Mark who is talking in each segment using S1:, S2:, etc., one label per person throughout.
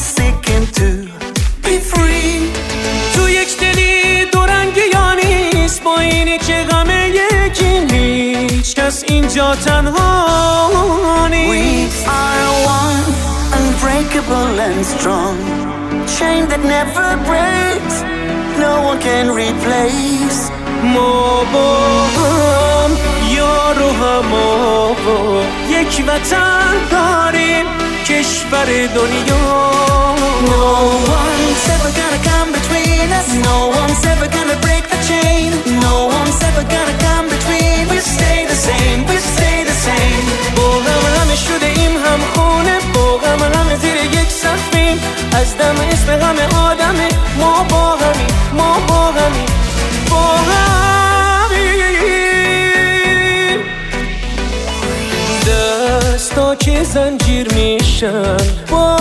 S1: seeking to be free.
S2: تو یک دلی دو رنگی یا نیست، با اینی که غمه یکی نیست، کس اینجا تنها نیست.
S1: We are one, unbreakable and strong, chain that never breaks, no one can replace.
S2: ما با هم یار و هماوا یک وطن داریم، کشور دنیا.
S1: No one's ever gonna come between us, no one's ever gonna break the chain, no one's ever gonna come between. We stay the same, we stay the same.
S2: با همه شده ایم هم خونه، با همه زیر یک سقفیم، از دم اسم همه آدمه. ما با همیم، ما با همیم، با همیم. دستا که زنجیر میشن با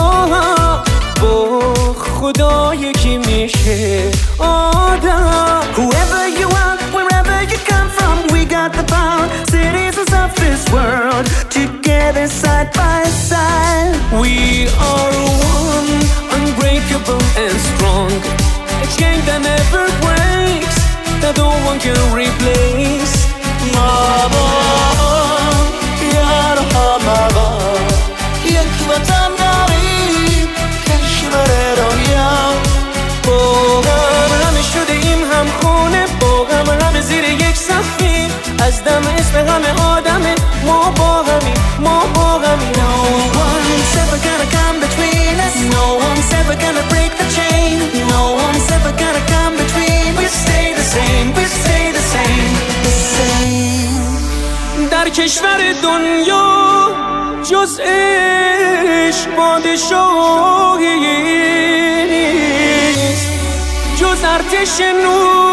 S2: خدا یکی میشه آدم.
S1: Whoever you are, wherever you come from, we got the power, citizens of this world, together side by side.
S2: We are one, unbreakable and strong, a chain that never breaks, that no one can replace.
S1: Mama, yar hamaba, یک وطن داریم، کشور دنیا.
S2: با همه شده ایم هم خونه، با همه زیر یک سقفیم، از دم اسم همه آدمه. ما با همیم، ما با همیم.
S1: No one's ever gonna come between us, no one's ever gonna break the chain, no one's ever gonna come between. We stay the same, we stay the same, the same.
S2: در کشور دنیا جز عشق پادشاهی نیست، جز ارتش نور